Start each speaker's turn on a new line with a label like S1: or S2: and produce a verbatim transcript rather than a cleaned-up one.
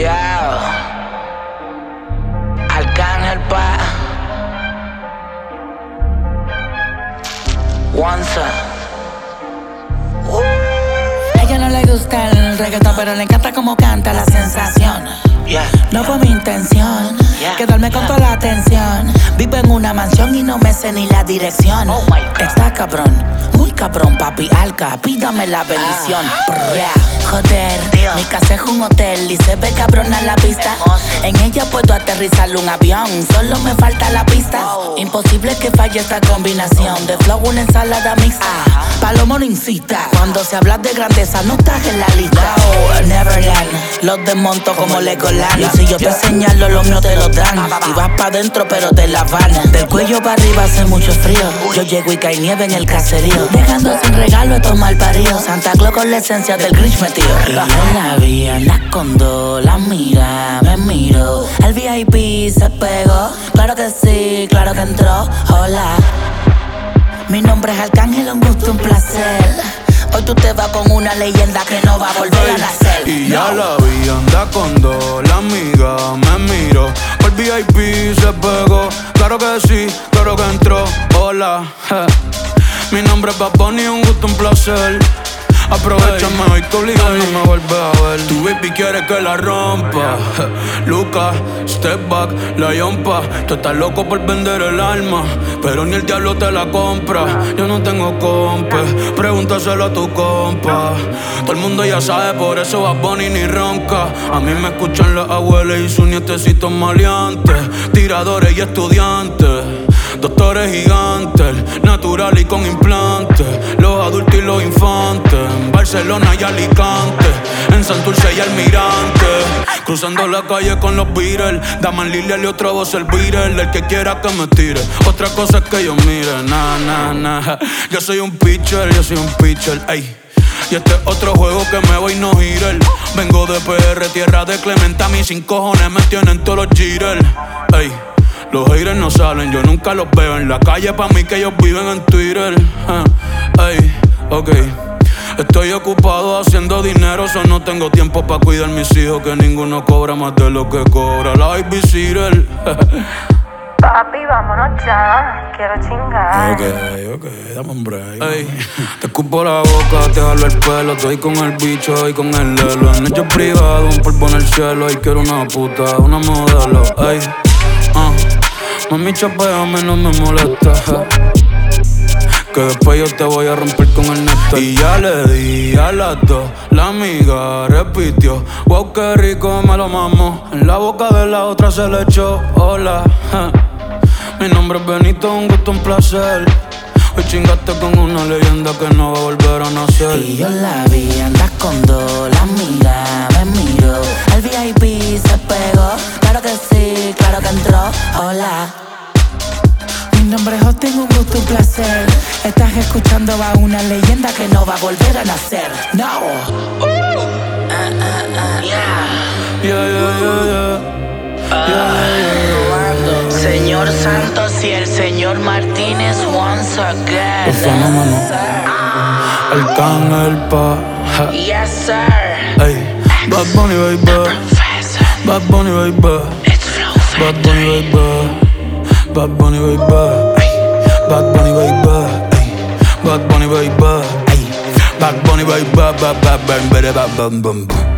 S1: Yeah. Arcángel pa. Once.
S2: A ella no le gusta el reggaetón, pero le encanta como canta la sensación.
S1: Yeah.
S2: No fue mi intención
S1: Yeah.
S2: quedarme con
S1: Yeah.
S2: toda la atención. Vivo en una mansión y no me sé ni la dirección.
S1: Oh my God.
S2: Está cabrón, muy cabrón, papi Alca, pídame la bendición.
S1: Ah.
S2: Brr, joder,
S1: Tío.
S2: mi casa es un hotel y se ve cabrona la vista.
S1: Hermoso.
S2: En ella puedo aterrizar un avión, solo me falta la pista.
S1: Wow.
S2: Imposible que falle esta combinación de flow, una ensalada mixta.
S1: Ajá.
S2: Palomo no incita, cuando se habla de grandeza no estás en la lista. Oh, Neverland, los desmonto como Legoland. Y si yo te señalo, los míos te lo dan. Y vas pa' dentro, pero te la van. Del cuello para arriba hace mucho frío. Yo llego y cae nieve en el caserío, dejando sin regalo estos malparidos. Santa Claus con la esencia del Grinch metido. Y yo la vi, anda con dos, la mira, me miro. El V I P se pegó, claro que sí, claro que entró. Hola, mi nombre es Arcángel, un gusto, un placer. Hoy tú te vas con una leyenda que no va a volver a nacer.
S3: Y ya la vi, anda con dos, la amiga me miró. Por V I P se pegó, claro que sí, claro que entró. Hola, je. Mi nombre es Bad Bunny, un gusto, un placer. Aprovechame hoy que obligado no me vuelves a ver. Tu baby quiere que la rompa. Lucas, step back, la yompa. Tú estás loco por vender el alma, pero ni el diablo te la compra. Yo no tengo compa, pregúntaselo a tu compa. Todo el mundo ya sabe, por eso Bad Bunny ni ronca. A mí me escuchan las abuelas y sus nietecitos maleantes, tiradores y estudiantes, doctores gigantes, natural y con implantes, los adultos y los infantes, en Barcelona y Alicante, en Santurce y Almirante, cruzando la calle con los Beatles, Daman Lilia y otra voz el Beatle, el que quiera que me tire, otra cosa es que yo mire, na, na, na, yo soy un pitcher, yo soy un pitcher, ey. Y este es otro juego que me voy no girar. Vengo de P R, tierra de Clementa, mis sin cojones me tienen todos los jitters, ey. Los haters no salen, yo nunca los veo en la calle, pa' mí que ellos viven en Twitter. uh, Ey, ok. Estoy ocupado haciendo dinero, so no tengo tiempo pa' cuidar mis hijos, que ninguno cobra más de lo que cobra la babysitter.
S4: Papi, vámonos ya, quiero chingar.
S3: Ok, ok, dame un break. Ey, te escupo la boca, te jalo el pelo, estoy con el bicho y con el lelo. En hecho privado, un polvo en el cielo, y quiero una puta, una modelo. Ey, uh. Mami, chapeame, no me molesta, que después yo te voy a romper con el néctar. Y ya le di a las dos, la amiga repitió, wow, qué rico me lo mamo. En la boca de la otra se le echó, hola, ja. Mi nombre es Benito, un gusto, un placer. Hoy chingaste con una leyenda que no va a volver a nacer.
S2: Y yo la vi, andas con dos, la amiga me miró. El V I P se pegó, claro que sí, claro que entró. Hola, mi nombre es Austin, un gusto, un placer. Estás escuchando a una leyenda que no va a volver a nacer. No.
S1: Uh, uh, uh, yeah.
S3: Yeah, yeah, yeah, yeah.
S1: Ah,
S3: Yeah,
S1: Señor Santos y el señor Martínez once again.
S3: Los fenómenos. Arcángel pa, ja.
S1: Yes, sir.
S3: Ey, Bad Bunny, baby.
S1: Professor.
S3: Bad Bunny, baby.
S1: It's Flow
S3: Bad
S1: Factory.
S3: Bunny, baby. Bad Bunny, baby. Ey, Bad Bunny, baby. Ey, Bad Bunny, baby. Ey, Bad Bunny, baby. Bad, bad, bad, bad, bad, bad, bad, bad.